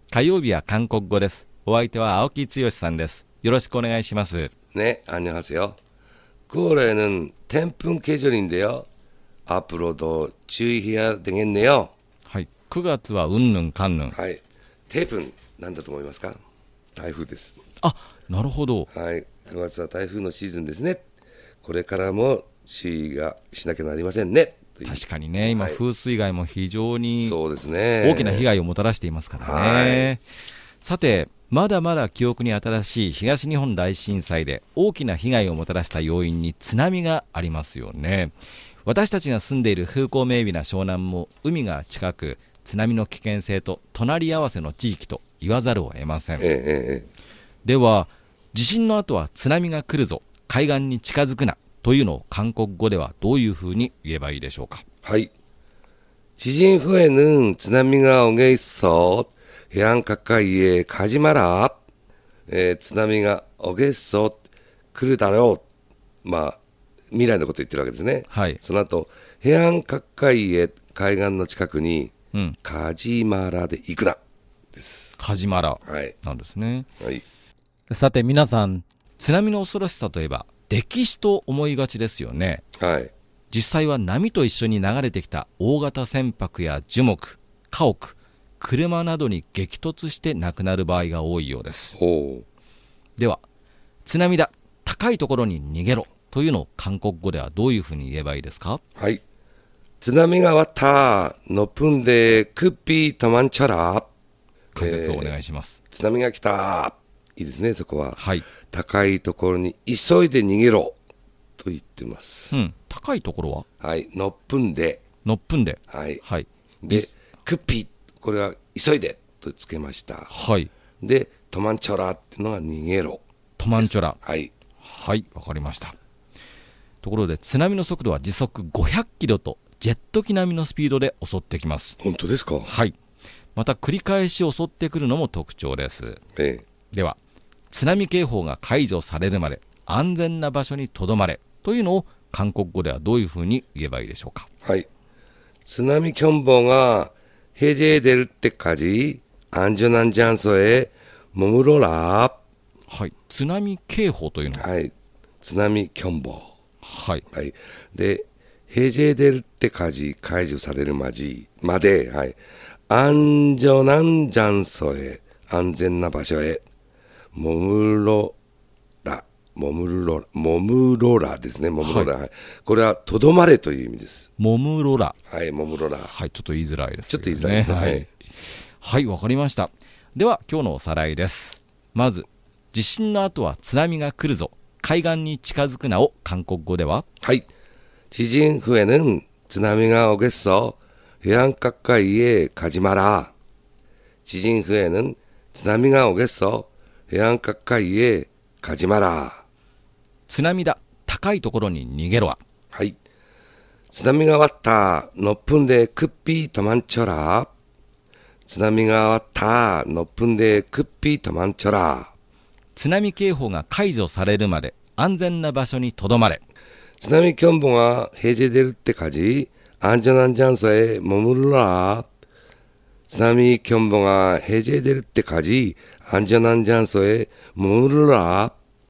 火曜日は韓国語です。お相手は青木剛さんです。よろしくお願いします。 네, 안녕하세요. 9월에는 태풍 계절인데요. 앞으로도 주의해야 되겠네요. はい、9月はうんぬんかんぬん。 はい、テープンなんだと思いますか？台風です。 あ、なるほど。 はい、9月は台風のシーズンですね。これからも注意がしなきゃなりませんね。 確かにね、今、風水害も非常にそうですね、 大きな被害をもたらしていますからね。さて、まだまだ記憶に新しい東日本大震災で大きな被害をもたらした要因に津波がありますよね。私たちが住んでいる風光明媚な湘南も海が近く、津波の危険性と隣り合わせの地域と言わざるを得ません。では、地震の後は津波が来るぞ、海岸に近づくなというのを韓国語ではどういうふうに言えばいいでしょうか？ はい。地震후에는津波が오게 있어 해안 가까이에 가지 마라. 津波が오게 있어来るだろう。まあ未来のことを言ってるわけですね。 はい。 その後해안 가까이へ海岸の近くに、가지マラで行くなです。 カジマラなんですね。はい。さて皆さん、津波の恐ろしさといえば歴史と思いがちですよね。 はい。 実際は波と一緒に流れてきた大型船舶や樹木、家屋、車などに激突して亡くなる場合が多いようです。では、津波だ、高いところに逃げろというのを韓国語ではどういうふうに言えばいいですか？ はい。津波が왔다 높은 데 급히 도망쳐라。 解説をお願いします。 津波が来た。いいですね、そこは。 はい。 高いところに急いで逃げろと言ってます。 高いところは？ はい、높은 데。 높은 데。 はい。 はい。 で、급히、これは急いでとつけました。 はい。 で、도망쳐라っていうのが逃げろ。 도망쳐라。 はい。 はい、わかりました。ところで、津波の速度は時速500キロとジェット機並みのスピードで襲ってきます。 本当ですか？ はい。また繰り返し襲ってくるのも特徴です。では、津波警報が解除されるまで安全な場所にとどまれというのを韓国語ではどういうふうに言えばいいでしょうか？ はい。津波경보가 해제될 때까지 안전한 장소에 머무러라。 はい。津波警報というのは、 はい。津波경보。 はい。 はい。で、해제될 때까지解除されるまで、はい。안전한 장소에、安全な場所へ、머무러라ですね。머무러라。はい。これはとどまれという意味です。 머무러라。 はい、머무러라。 はい、ちょっと言いづらいです、 ちょっと言いづらいですね。 はい。はい、わかりました。では今日のおさらいです。まず、地震の後は津波が来るぞ、海岸に近づくなを韓国語では？ はい。地震후에는津波が오겠어 해안 가까이에 가지 마라。地震후에는津波が오겠어 해안 가까이에 가지 마라。 津波だ、高いところに逃げろは？ はい。津波が왔다 높은 데 급히 도망쳐라。津波が왔다 높은 데 급히 도망쳐라。 津波警報が解除されるまで安全な場所にとどまれ。 津波경보가 해제될 때까지 안전한 장소에 머무르라。津波경보가 해제될 때까지 안전한 장소에 머무르라。